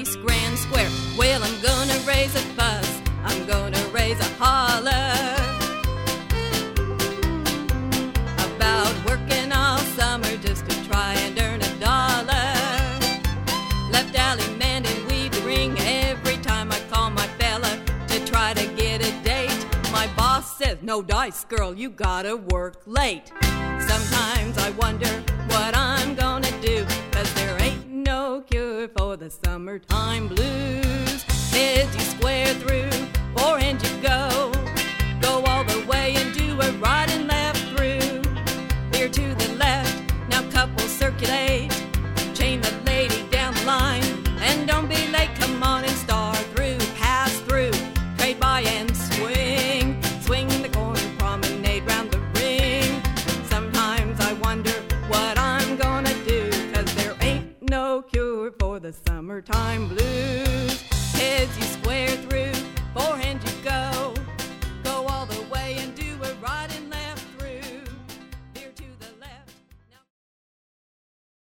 East Grand Square. Well, I'm gonna raise a fuss, I'm gonna raise a holler about working all summer just to try and earn $1. Left alley mending weed ring every time I call my fella to try to get a date. My boss says, no dice, girl, you gotta work late. Sometimes I wonder what I'm gonna do, 'cause there ain't no cure for the summertime blues. Heads you square through, forehand you go all the way and do a right and left through. Veer to the left, now couples circulate. Chain the lady down the line, and don't be late, come on and star through. Pass through, trade by and swing. Swing the corner promenade round the ring. Sometimes I wonder what I'm gonna do, 'cause there ain't no cure for the summertime blues.